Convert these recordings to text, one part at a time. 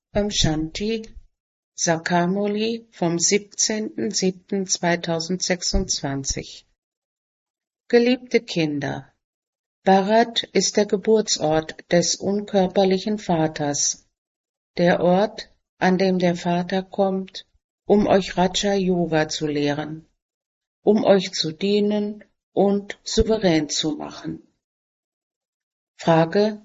Shanti Sakamoli vom 17.07.2026. Geliebte Kinder, Bharat ist der Geburtsort des unkörperlichen Vaters, der Ort, an dem der Vater kommt, um euch Raja Yoga zu lehren, um euch zu dienen und souverän zu machen. Frage: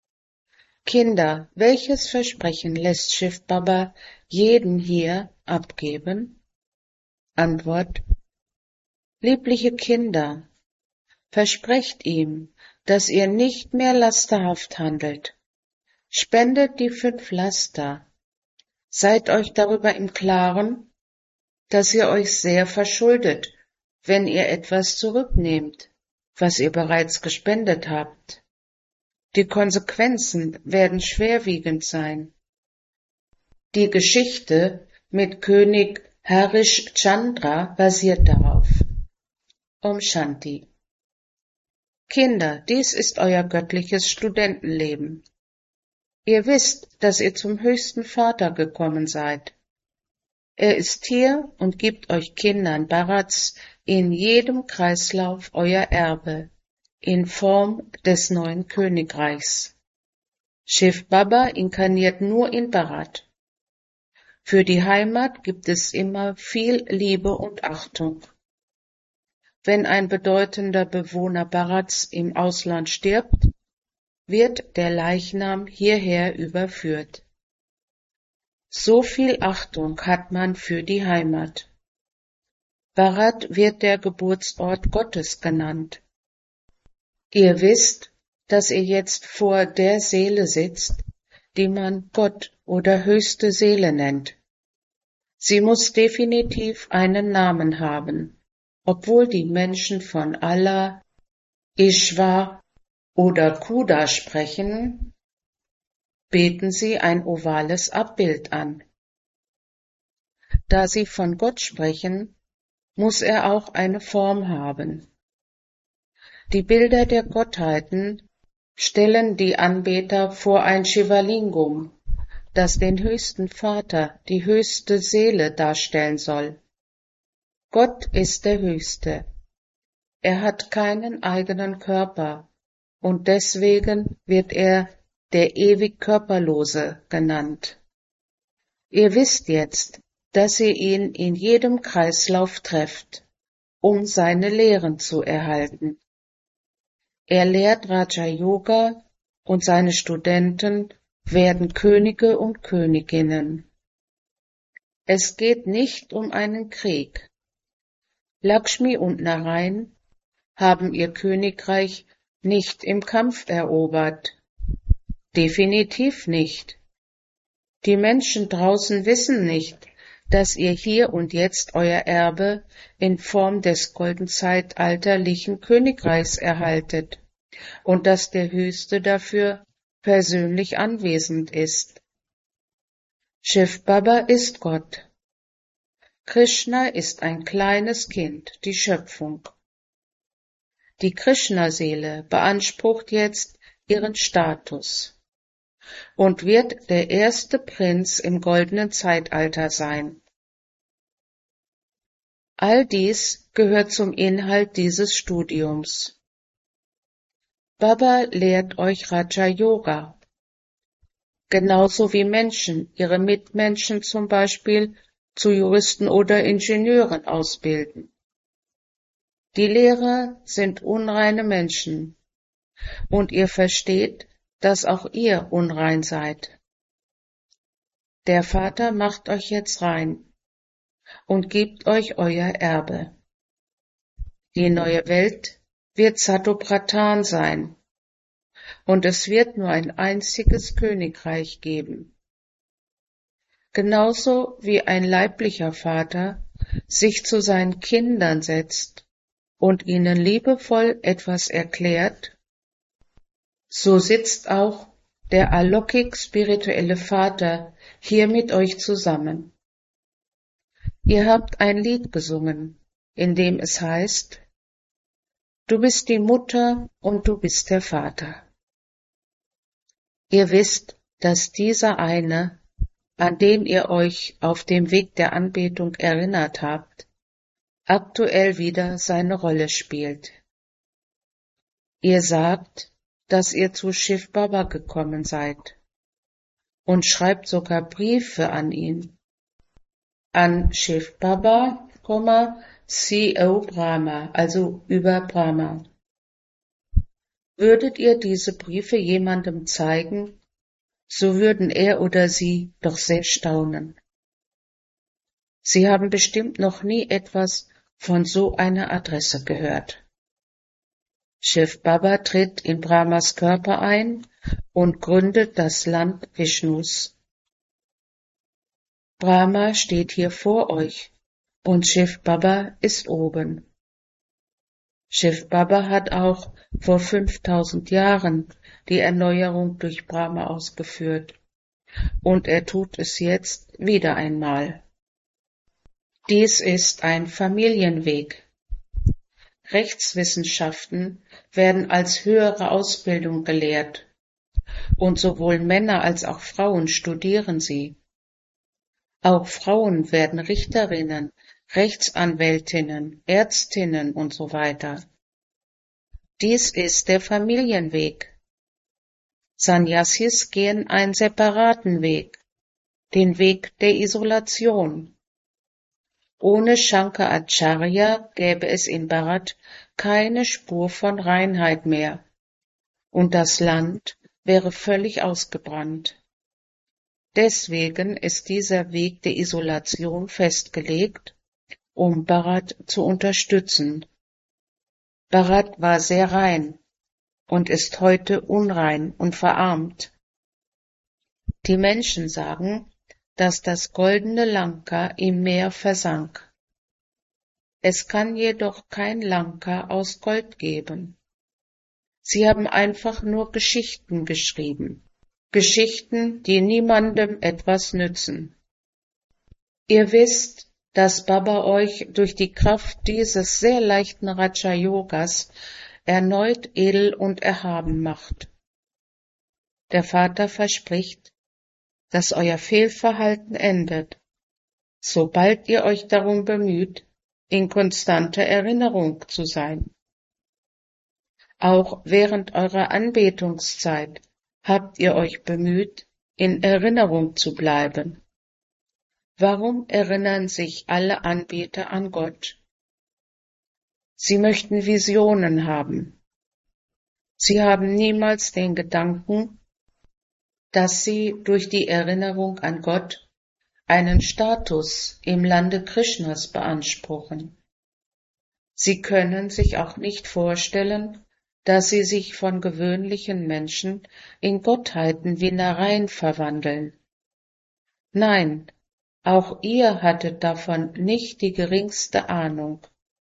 Kinder, welches Versprechen lässt Shiv Baba jeden hier abgeben? Antwort: Liebliche Kinder, versprecht ihm, dass ihr nicht mehr lasterhaft handelt. Spendet die 5 Laster. Seid euch darüber im Klaren, dass ihr euch sehr verschuldet, wenn ihr etwas zurücknehmt, was ihr bereits gespendet habt. Die Konsequenzen werden schwerwiegend sein. Die Geschichte mit König Harishchandra basiert darauf. Om Shanti. Kinder, dies ist euer göttliches Studentenleben. Ihr wisst, dass ihr zum höchsten Vater gekommen seid. Er ist hier und gibt euch Kindern Bharats in jedem Kreislauf euer Erbe in Form des neuen Königreichs. Shiv Baba inkarniert nur in Bharat. Für die Heimat gibt es immer viel Liebe und Achtung. Wenn ein bedeutender Bewohner Bharats im Ausland stirbt, wird der Leichnam hierher überführt. So viel Achtung hat man für die Heimat. Bharat wird der Geburtsort Gottes genannt. Ihr wisst, dass ihr jetzt vor der Seele sitzt, die man Gott oder höchste Seele nennt. Sie muss definitiv einen Namen haben, obwohl die Menschen von Allah, Ishvar oder Khuda sprechen, beten sie ein ovales Abbild an. Da sie von Gott sprechen, muss er auch eine Form haben. Die Bilder der Gottheiten stellen die Anbeter vor ein Shivalingam, das den höchsten Vater, die höchste Seele darstellen soll. Gott ist der Höchste. Er hat keinen eigenen Körper und deswegen wird er der ewig Körperlose genannt. Ihr wisst jetzt, dass ihr ihn in jedem Kreislauf trefft, um seine Lehren zu erhalten. Er lehrt Raja Yoga und seine Studenten werden Könige und Königinnen. Es geht nicht um einen Krieg. Lakshmi und Narayan haben ihr Königreich nicht im Kampf erobert. Definitiv nicht. Die Menschen draußen wissen nicht, dass ihr hier und jetzt euer Erbe in Form des goldenzeitalterlichen Königreichs erhaltet und dass der Höchste dafür persönlich anwesend ist. Shiv Baba ist Gott. Krishna ist ein kleines Kind, die Schöpfung. Die Krishna-Seele beansprucht jetzt ihren Status und wird der erste Prinz im goldenen Zeitalter sein. All dies gehört zum Inhalt dieses Studiums. Baba lehrt euch Raja Yoga, genauso wie Menschen ihre Mitmenschen zum Beispiel zu Juristen oder Ingenieuren ausbilden. Die Lehrer sind unreine Menschen, und ihr versteht, dass auch ihr unrein seid. Der Vater macht euch jetzt rein und gibt euch euer Erbe. Die neue Welt wird Satopradhan sein, und es wird nur ein einziges Königreich geben. Genauso wie ein leiblicher Vater sich zu seinen Kindern setzt und ihnen liebevoll etwas erklärt, so sitzt auch der Alokik spirituelle Vater hier mit euch zusammen. Ihr habt ein Lied gesungen, in dem es heißt: Du bist die Mutter und du bist der Vater. Ihr wisst, dass dieser eine an den ihr euch auf dem Weg der Anbetung erinnert habt, aktuell wieder seine Rolle spielt. Ihr sagt, dass ihr zu Shiv Baba gekommen seid und schreibt sogar Briefe an ihn, an Shiv Baba, CO Brahma, also über Brahma. Würdet ihr diese Briefe jemandem zeigen, so würden er oder sie doch sehr staunen. Sie haben bestimmt noch nie etwas von so einer Adresse gehört. Shiv Baba tritt in Brahmas Körper ein und gründet das Land Vishnus. Brahma steht hier vor euch und Shiv Baba ist oben. Shiv Baba hat auch vor 5000 Jahren die Erneuerung durch Brahma ausgeführt und er tut es jetzt wieder einmal. Dies ist ein Familienweg. Rechtswissenschaften werden als höhere Ausbildung gelehrt und sowohl Männer als auch Frauen studieren sie. Auch Frauen werden Richterinnen, Rechtsanwältinnen, Ärztinnen und so weiter. Dies ist der Familienweg. Sannyasis gehen einen separaten Weg, den Weg der Isolation. Ohne Shankaracharya gäbe es in Bharat keine Spur von Reinheit mehr, und das Land wäre völlig ausgebrannt. Deswegen ist dieser Weg der Isolation festgelegt, um Bharat zu unterstützen. Bharat war sehr rein und ist heute unrein und verarmt. Die Menschen sagen, dass das goldene Lanka im Meer versank. Es kann jedoch kein Lanka aus Gold geben. Sie haben einfach nur Geschichten geschrieben. Geschichten, die niemandem etwas nützen. Ihr wisst, dass Baba euch durch die Kraft dieses sehr leichten Raja-Yogas erneut edel und erhaben macht. Der Vater verspricht, dass euer Fehlverhalten endet, sobald ihr euch darum bemüht, in konstanter Erinnerung zu sein. Auch während eurer Anbetungszeit habt ihr euch bemüht, in Erinnerung zu bleiben. Warum erinnern sich alle Anbeter an Gott? Sie möchten Visionen haben. Sie haben niemals den Gedanken, dass sie durch die Erinnerung an Gott einen Status im Lande Krishnas beanspruchen. Sie können sich auch nicht vorstellen, dass sie sich von gewöhnlichen Menschen in Gottheiten wie Narayan verwandeln. Nein, auch ihr hattet davon nicht die geringste Ahnung.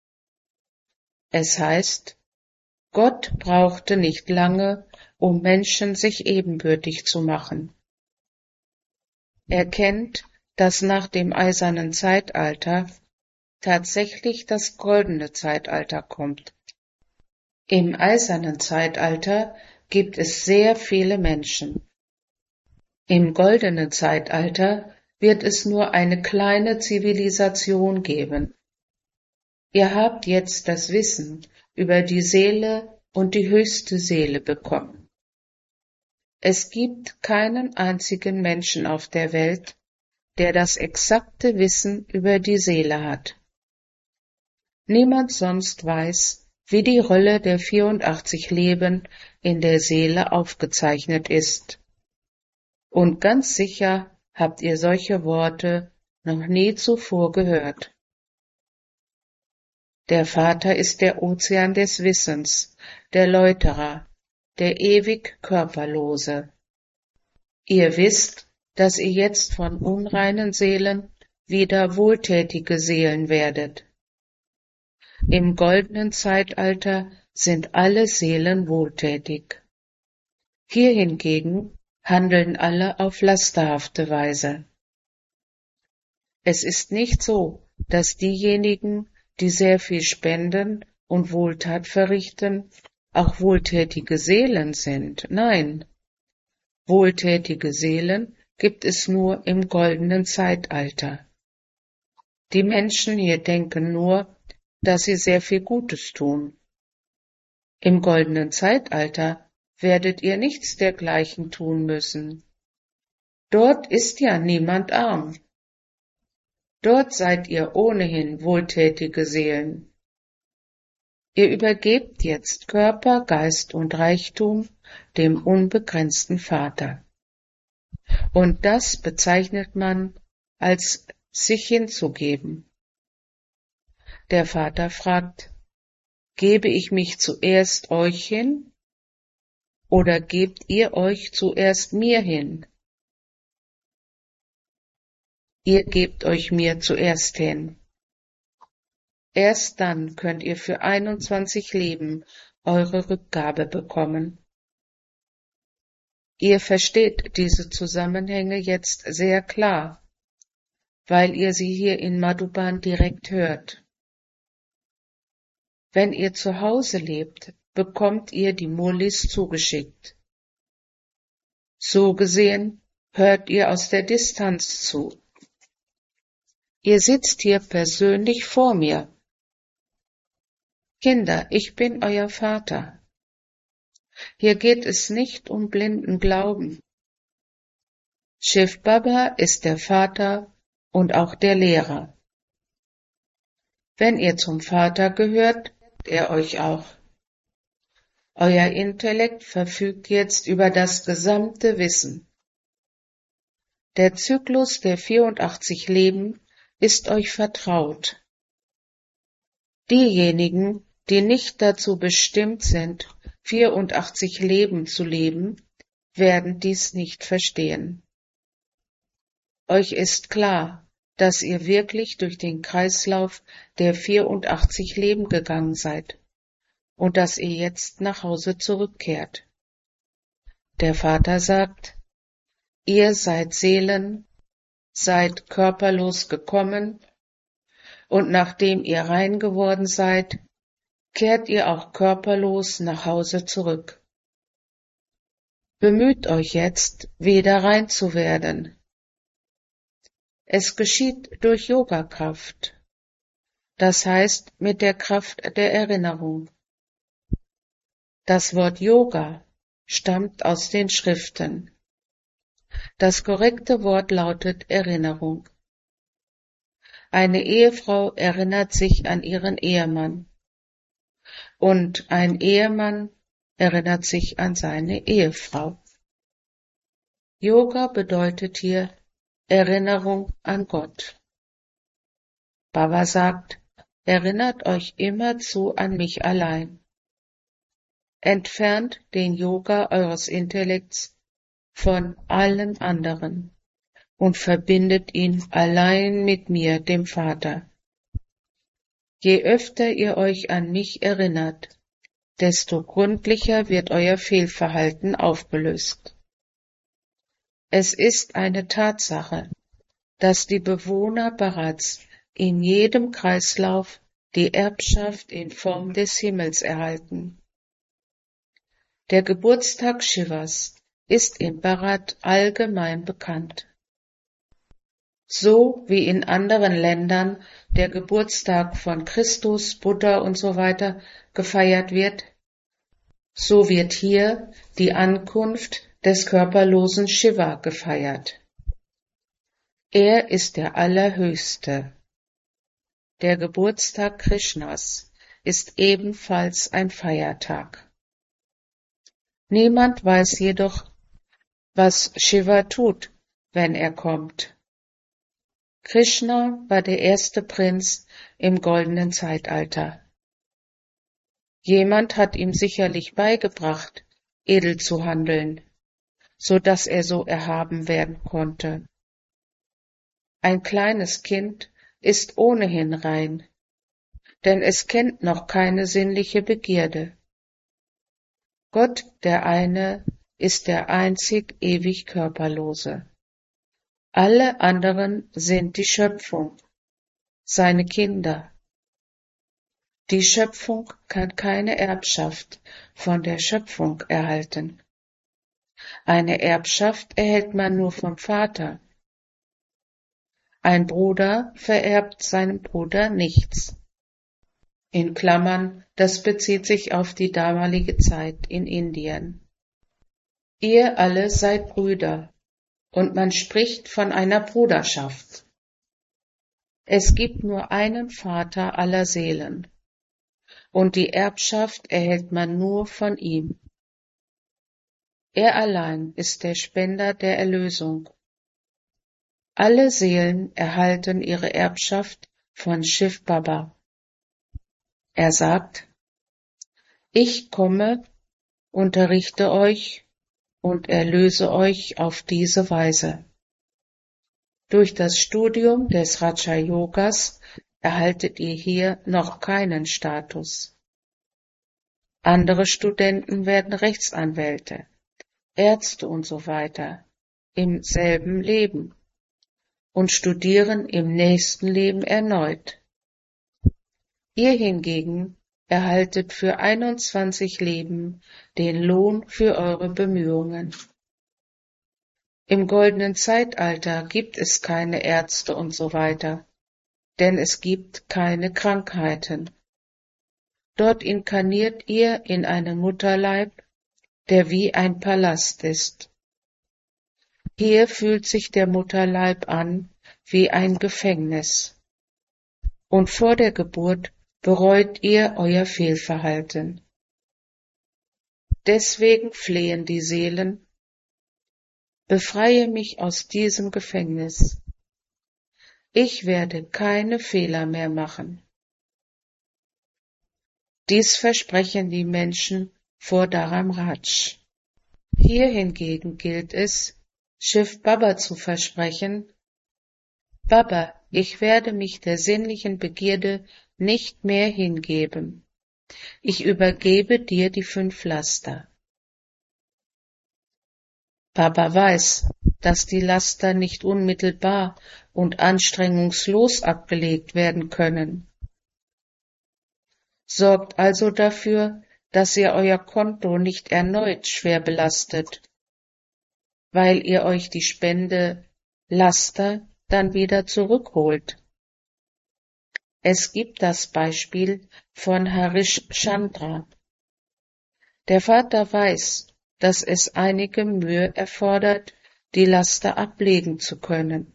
Es heißt, Gott brauchte nicht lange, um Menschen sich ebenbürtig zu machen. Er kennt, dass nach dem eisernen Zeitalter tatsächlich das goldene Zeitalter kommt. Im eisernen Zeitalter gibt es sehr viele Menschen. Im goldenen Zeitalter wird es nur eine kleine Zivilisation geben. Ihr habt jetzt das Wissen über die Seele und die höchste Seele bekommen. Es gibt keinen einzigen Menschen auf der Welt, der das exakte Wissen über die Seele hat. Niemand sonst weiß, wie die Rolle der 84 Leben in der Seele aufgezeichnet ist. Und ganz sicher habt ihr solche Worte noch nie zuvor gehört. Der Vater ist der Ozean des Wissens, der Läuterer, der ewig Körperlose. Ihr wisst, dass ihr jetzt von unreinen Seelen wieder wohltätige Seelen werdet. Im goldenen Zeitalter sind alle Seelen wohltätig. Hier hingegen handeln alle auf lasterhafte Weise. Es ist nicht so, dass diejenigen, die sehr viel spenden und Wohltat verrichten, auch wohltätige Seelen sind. Nein, wohltätige Seelen gibt es nur im goldenen Zeitalter. Die Menschen hier denken nur, dass sie sehr viel Gutes tun. Im goldenen Zeitalter werdet ihr nichts dergleichen tun müssen. Dort ist ja niemand arm. Dort seid ihr ohnehin wohltätige Seelen. Ihr übergebt jetzt Körper, Geist und Reichtum dem unbegrenzten Vater. Und das bezeichnet man als sich hinzugeben. Der Vater fragt, gebe ich mich zuerst euch hin oder gebt ihr euch zuerst mir hin? Ihr gebt euch mir zuerst hin. Erst dann könnt ihr für 21 Leben eure Rückgabe bekommen. Ihr versteht diese Zusammenhänge jetzt sehr klar, weil ihr sie hier in Madhuban direkt hört. Wenn ihr zu Hause lebt, bekommt ihr die Murlis zugeschickt. So gesehen hört ihr aus der Distanz zu. Ihr sitzt hier persönlich vor mir. Kinder, ich bin euer Vater. Hier geht es nicht um blinden Glauben. Shiv Baba ist der Vater und auch der Lehrer. Wenn ihr zum Vater gehört, er euch auch. Euer Intellekt verfügt jetzt über das gesamte Wissen. Der Zyklus der 84 Leben ist euch vertraut. Diejenigen, die nicht dazu bestimmt sind, 84 Leben zu leben, werden dies nicht verstehen. Euch ist klar, dass ihr wirklich durch den Kreislauf der 84 Leben gegangen seid und dass ihr jetzt nach Hause zurückkehrt. Der Vater sagt, ihr seid Seelen, seid körperlos gekommen, und nachdem ihr rein geworden seid, kehrt ihr auch körperlos nach Hause zurück. Bemüht euch jetzt, wieder rein zu werden. Es geschieht durch Yoga-Kraft, das heißt mit der Kraft der Erinnerung. Das Wort Yoga stammt aus den Schriften. Das korrekte Wort lautet Erinnerung. Eine Ehefrau erinnert sich an ihren Ehemann und ein Ehemann erinnert sich an seine Ehefrau. Yoga bedeutet hier Erinnerung an Gott. Baba sagt, erinnert euch immerzu an mich allein. Entfernt den Yoga eures Intellekts von allen anderen und verbindet ihn allein mit mir, dem Vater. Je öfter ihr euch an mich erinnert, desto gründlicher wird euer Fehlverhalten aufgelöst. Es ist eine Tatsache, dass die Bewohner bereits in jedem Kreislauf die Erbschaft in Form des Himmels erhalten. Der Geburtstag Shivas ist in Bharat allgemein bekannt. So wie in anderen Ländern der Geburtstag von Christus, Buddha usw. gefeiert wird, so wird hier die Ankunft des körperlosen Shiva gefeiert. Er ist der Allerhöchste. Der Geburtstag Krishnas ist ebenfalls ein Feiertag. Niemand weiß jedoch, was Shiva tut, wenn er kommt. Krishna war der erste Prinz im goldenen Zeitalter. Jemand hat ihm sicherlich beigebracht, edel zu handeln, so dass er so erhaben werden konnte. Ein kleines Kind ist ohnehin rein, denn es kennt noch keine sinnliche Begierde. Gott, der eine, ist der einzig ewig Körperlose. Alle anderen sind die Schöpfung, seine Kinder. Die Schöpfung kann keine Erbschaft von der Schöpfung erhalten. Eine Erbschaft erhält man nur vom Vater. Ein Bruder vererbt seinem Bruder nichts. In Klammern, das bezieht sich auf die damalige Zeit in Indien. Ihr alle seid Brüder, und man spricht von einer Bruderschaft. Es gibt nur einen Vater aller Seelen, und die Erbschaft erhält man nur von ihm. Er allein ist der Spender der Erlösung. Alle Seelen erhalten ihre Erbschaft von Shiv Baba. Er sagt, ich komme, unterrichte euch und erlöse euch auf diese Weise. Durch das Studium des Raja Yogas erhaltet ihr hier noch keinen Status. Andere Studenten werden Rechtsanwälte, Ärzte und so weiter im selben Leben und studieren im nächsten Leben erneut. Ihr hingegen erhaltet für 21 Leben den Lohn für eure Bemühungen. Im goldenen Zeitalter gibt es keine Ärzte und so weiter, denn es gibt keine Krankheiten. Dort inkarniert ihr in einen Mutterleib, der wie ein Palast ist. Hier fühlt sich der Mutterleib an wie ein Gefängnis. Und vor der Geburt bereut ihr euer Fehlverhalten. Deswegen flehen die Seelen, befreie mich aus diesem Gefängnis. Ich werde keine Fehler mehr machen. Dies versprechen die Menschen vor Dharamraj. Hier hingegen gilt es, Shiv Baba zu versprechen, Baba, ich werde mich der sinnlichen Begierde nicht mehr hingeben. Ich übergebe dir die 5 Laster. Baba weiß, dass die Laster nicht unmittelbar und anstrengungslos abgelegt werden können. Sorgt also dafür, dass ihr euer Konto nicht erneut schwer belastet, weil ihr euch die Spende Laster dann wieder zurückholt. Es gibt das Beispiel von Harish Chandra. Der Vater weiß, dass es einige Mühe erfordert, die Laster ablegen zu können.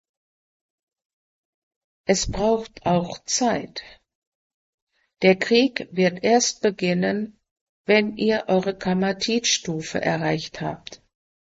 Es braucht auch Zeit. Der Krieg wird erst beginnen, wenn ihr eure Kamatit-Stufe erreicht habt.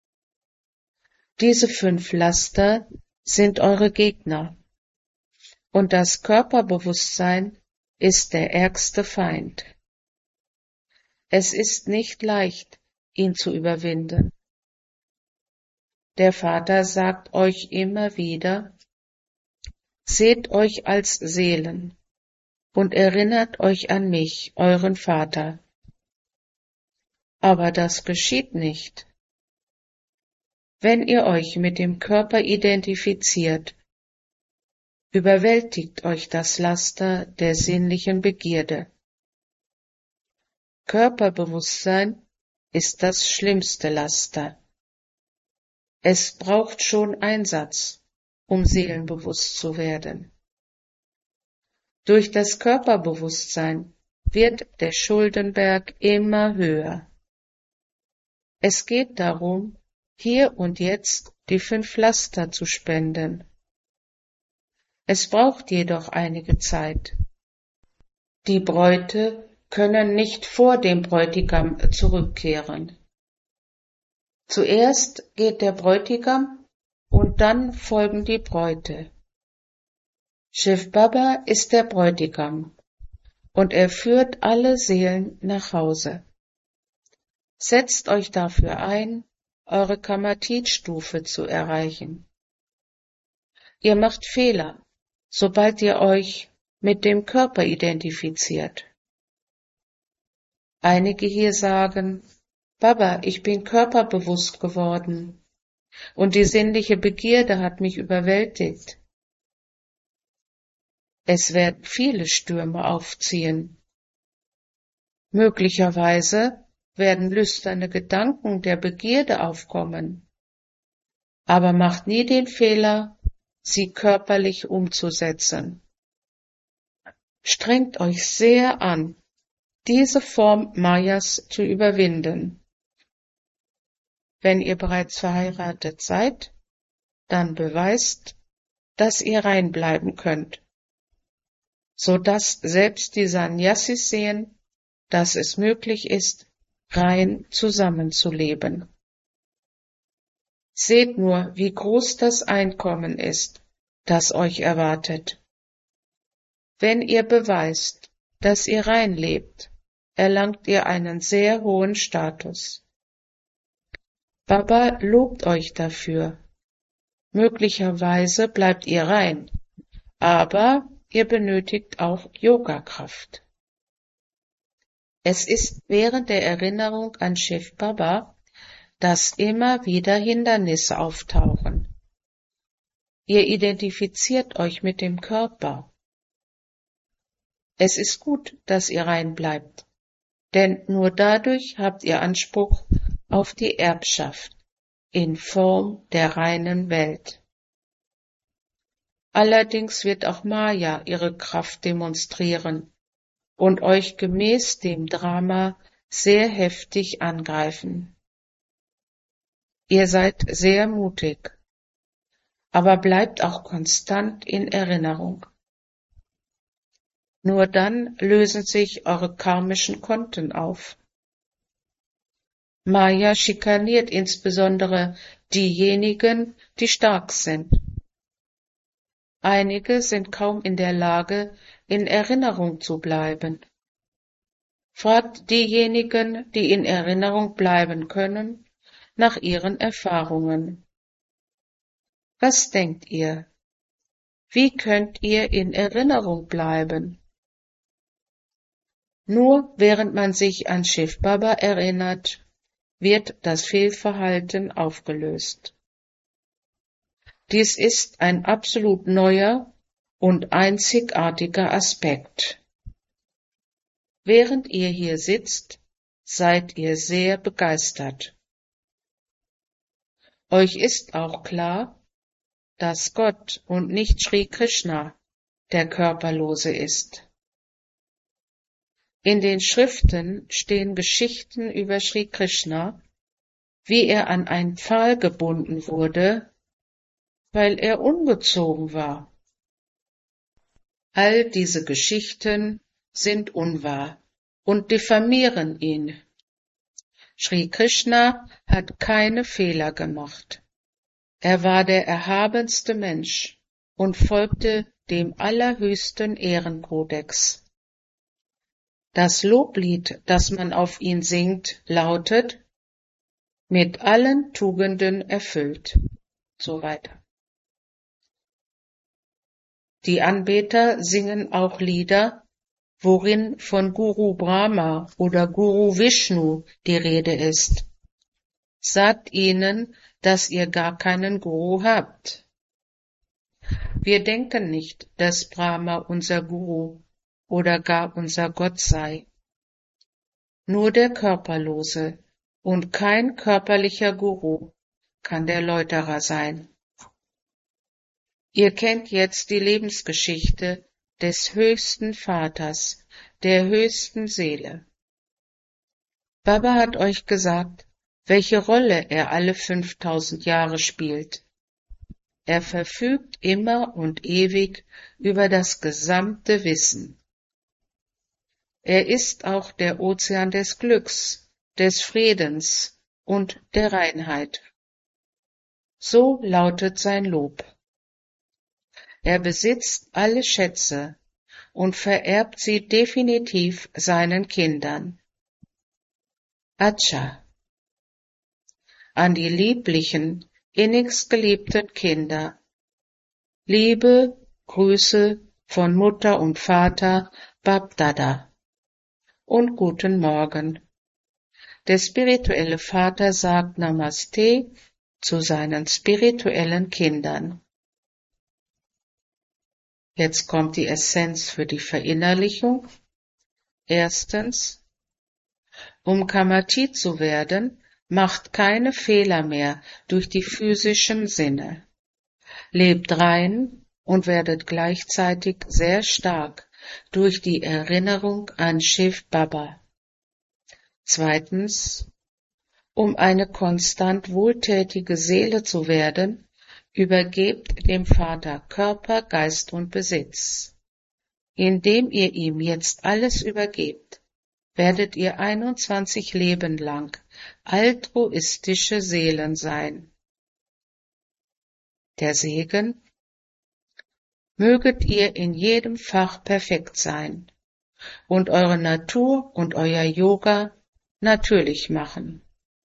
Diese 5 Laster sind eure Gegner, und das Körperbewusstsein ist der ärgste Feind. Es ist nicht leicht, ihn zu überwinden. Der Vater sagt euch immer wieder, seht euch als Seelen und erinnert euch an mich, euren Vater. Aber das geschieht nicht. Wenn ihr euch mit dem Körper identifiziert, überwältigt euch das Laster der sinnlichen Begierde. Körperbewusstsein ist das schlimmste Laster. Es braucht schon Einsatz, um seelenbewusst zu werden. Durch das Körperbewusstsein wird der Schuldenberg immer höher. Es geht darum, hier und jetzt die 5 Laster zu spenden. Es braucht jedoch einige Zeit. Die Bräute können nicht vor dem Bräutigam zurückkehren. Zuerst geht der Bräutigam und dann folgen die Bräute. Shiv Baba ist der Bräutigam und er führt alle Seelen nach Hause. Setzt euch dafür ein, eure Kamatit-Stufe zu erreichen. Ihr macht Fehler, sobald ihr euch mit dem Körper identifiziert. Einige hier sagen, Baba, ich bin körperbewusst geworden und die sinnliche Begierde hat mich überwältigt. Es werden viele Stürme aufziehen. Möglicherweise werden lüsterne Gedanken der Begierde aufkommen. Aber macht nie den Fehler, sie körperlich umzusetzen. Strengt euch sehr an, diese Form Mayas zu überwinden. Wenn ihr bereits verheiratet seid, dann beweist, dass ihr rein bleiben könnt, so dass selbst die Sannyasis sehen, dass es möglich ist, rein zusammenzuleben. Seht nur, wie groß das Einkommen ist, das euch erwartet. Wenn ihr beweist, dass ihr rein lebt, erlangt ihr einen sehr hohen Status. Baba lobt euch dafür. Möglicherweise bleibt ihr rein, aber ihr benötigt auch Yoga-Kraft. Es ist während der Erinnerung an Shiv Baba, dass immer wieder Hindernisse auftauchen. Ihr identifiziert euch mit dem Körper. Es ist gut, dass ihr rein bleibt, denn nur dadurch habt ihr Anspruch auf die Erbschaft in Form der reinen Welt. Allerdings wird auch Maya ihre Kraft demonstrieren und euch gemäß dem Drama sehr heftig angreifen. Ihr seid sehr mutig, aber bleibt auch konstant in Erinnerung. Nur dann lösen sich eure karmischen Konten auf. Maya schikaniert insbesondere diejenigen, die stark sind. Einige sind kaum in der Lage, in Erinnerung zu bleiben. Fragt diejenigen, die in Erinnerung bleiben können, nach ihren Erfahrungen. Was denkt ihr? Wie könnt ihr in Erinnerung bleiben? Nur während man sich an Shiv Baba erinnert, wird das Fehlverhalten aufgelöst. Dies ist ein absolut neuer und einzigartiger Aspekt. Während ihr hier sitzt, seid ihr sehr begeistert. Euch ist auch klar, dass Gott und nicht Sri Krishna der Körperlose ist. In den Schriften stehen Geschichten über Sri Krishna, wie er an einen Pfahl gebunden wurde, weil er ungezogen war. All diese Geschichten sind unwahr und diffamieren ihn. Sri Krishna hat keine Fehler gemacht. Er war der erhabenste Mensch und folgte dem allerhöchsten Ehrenkodex. Das Loblied, das man auf ihn singt, lautet: mit allen Tugenden erfüllt. So weiter. Die Anbeter singen auch Lieder, worin von Guru Brahma oder Guru Vishnu die Rede ist. Sagt ihnen, dass ihr gar keinen Guru habt. Wir denken nicht, dass Brahma unser Guru oder gar unser Gott sei. Nur der Körperlose und kein körperlicher Guru kann der Läuterer sein. Ihr kennt jetzt die Lebensgeschichte des höchsten Vaters, der höchsten Seele. Baba hat euch gesagt, welche Rolle er alle 5000 Jahre spielt. Er verfügt immer und ewig über das gesamte Wissen. Er ist auch der Ozean des Glücks, des Friedens und der Reinheit. So lautet sein Lob. Er besitzt alle Schätze und vererbt sie definitiv seinen Kindern. Acha. An die lieblichen, innigst geliebten Kinder. Liebe, Grüße von Mutter und Vater Bab-Dada. Und guten Morgen. Der spirituelle Vater sagt Namaste zu seinen spirituellen Kindern. Jetzt kommt die Essenz für die Verinnerlichung. Erstens, Um Kamati zu werden, macht keine Fehler mehr durch die physischen Sinne. Lebt rein und werdet gleichzeitig sehr stark durch die Erinnerung an Shiv Baba. Zweitens, um eine konstant wohltätige Seele zu werden, übergebt dem Vater Körper, Geist und Besitz. Indem ihr ihm jetzt alles übergebt, werdet ihr 21 Leben lang altruistische Seelen sein. Der Segen: Möget ihr in jedem Fach perfekt sein und eure Natur und euer Yoga natürlich machen.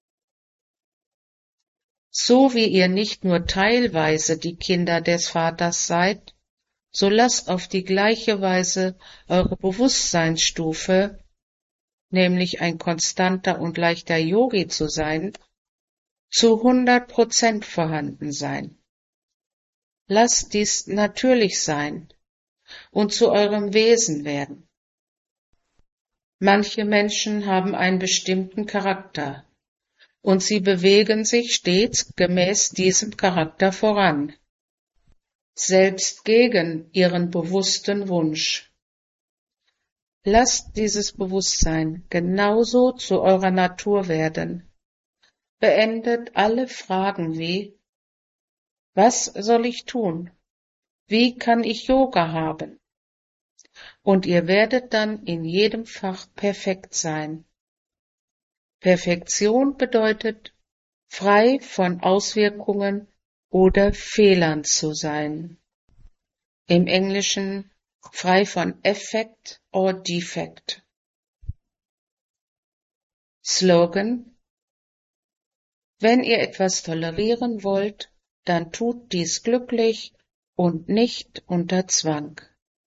So wie ihr nicht nur teilweise die Kinder des Vaters seid, so lasst auf die gleiche Weise eure Bewusstseinsstufe, nämlich ein konstanter und leichter Yogi zu sein, zu 100% vorhanden sein. Lasst dies natürlich sein und zu eurem Wesen werden. Manche Menschen haben einen bestimmten Charakter, und sie bewegen sich stets gemäß diesem Charakter voran, selbst gegen ihren bewussten Wunsch. Lasst dieses Bewusstsein genauso zu eurer Natur werden. Beendet alle Fragen wie: Was soll ich tun? Wie kann ich Yoga haben? Und ihr werdet dann in jedem Fach perfekt sein. Perfektion bedeutet, frei von Auswirkungen oder Fehlern zu sein. Im Englischen frei von Effect or Defect. Slogan: Wenn ihr etwas tolerieren wollt, dann tut dies glücklich und nicht unter Zwang.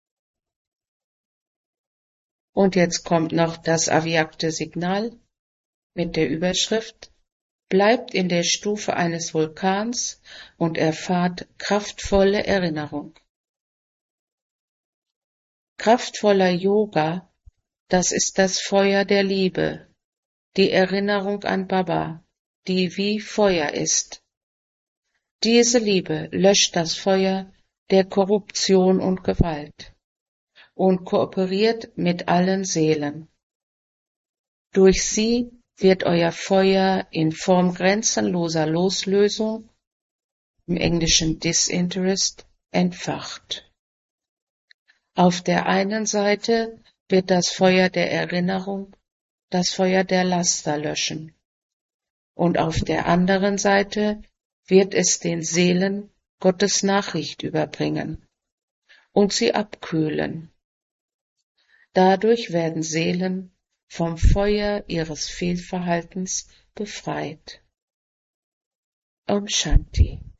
Und jetzt kommt noch das avyakte Signal mit der Überschrift: Bleibt in der Stufe eines Vulkans und erfahrt kraftvolle Erinnerung. Kraftvoller Yoga, das ist das Feuer der Liebe, die Erinnerung an Baba, die wie Feuer ist. Diese Liebe löscht das Feuer der Korruption und Gewalt und kooperiert mit allen Seelen. Durch sie wird euer Feuer in Form grenzenloser Loslösung, im Englischen Disinterest, entfacht. Auf der einen Seite wird das Feuer der Erinnerung das Feuer der Laster löschen, und auf der anderen Seite wird es den Seelen Gottes Nachricht überbringen und sie abkühlen. Dadurch werden Seelen vom Feuer ihres Fehlverhaltens befreit. Om Shanti.